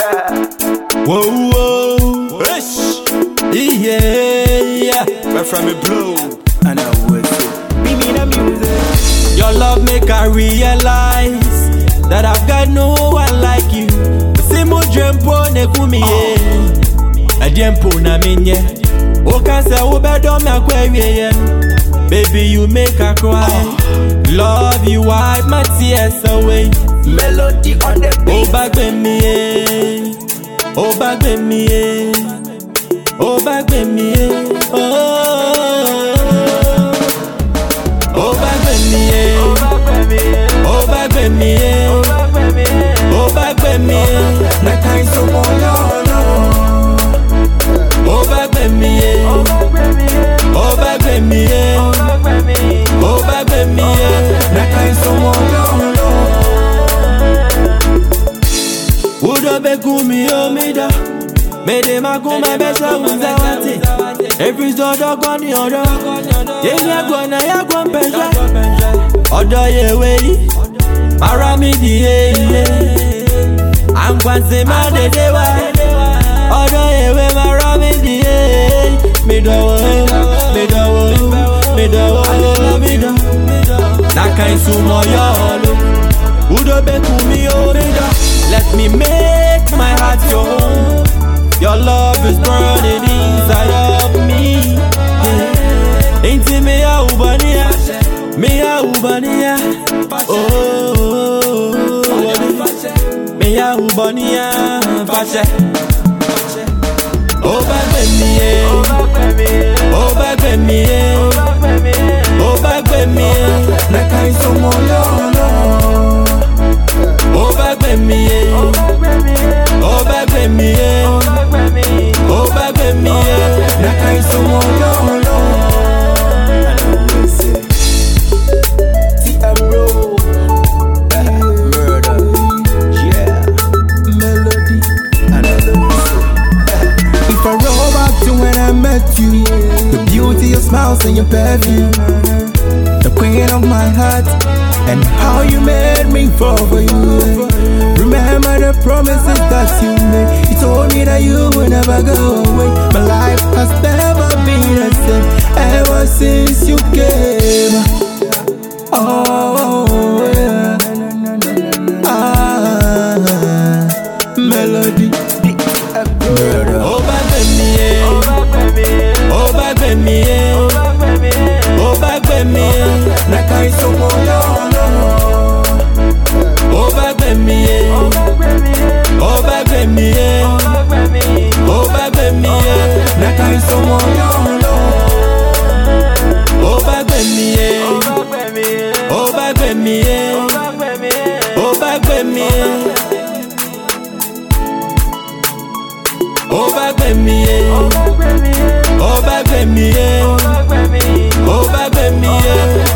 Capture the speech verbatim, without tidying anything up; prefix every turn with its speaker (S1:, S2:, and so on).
S1: Whoa, whoa, ish. Yeah, yeah.
S2: Where from me blow?
S1: And I would say, me me the music. Your love make I realize that I've got no one like you. Simo jempo ne kumi ye. A jempo na minye. O kanse ube do me akwe. Baby, you make her cry. Love you, wipe my tears away.
S2: Melody on the beat.
S1: Oh, back with me, oh, back with me, oh, back with me, oh, oh, back with me, oh, back with me, oh, back with me.
S2: That kind so more,
S1: oh, back with me, oh, back with me, oh, back with me.
S2: that kind so more.
S1: Udo begumi omida, mede makuma besha unzawati. Every zodo goni odo, yenye gona ya gwampenja. Odo yewe, marami diye ye. Angwanse madedewa, odo yewe marami diye. Midawo, midawo, midawo, midawo. Nakai sumo yolo, udo begumi omida. Let me make my heart your home. Your love is burning inside of me. Yeah. Ain't me a ubania, me a ubania. Oh, me a ubania, fashe. Oh, back with me, oh, back with me, oh, back with me.
S2: That kind so more.
S1: Oh, back with me, oh, back with me, oh, back with me, oh, back with me.
S2: That kind so more. T M bro, murder, yeah, melody, and I love you. If I roll back to when I met you, the beauty of smiles and your perfume, the queen of my heart. And how you made me fall for you. Remember the promises that you made. You told me that you would never go away. My life has never been the same ever since you came. Oh, yeah. Ah, melody.
S1: Oh, back with me, oh, back with me, oh, back with me.
S2: That kind so more.
S1: Oh, back with me, oh, back with me, oh, back with me.
S2: That kind so more.
S1: Oh, back with me, oh, back with me, oh, back with me. Oh, back with me, oh, back with me, oh, back with me.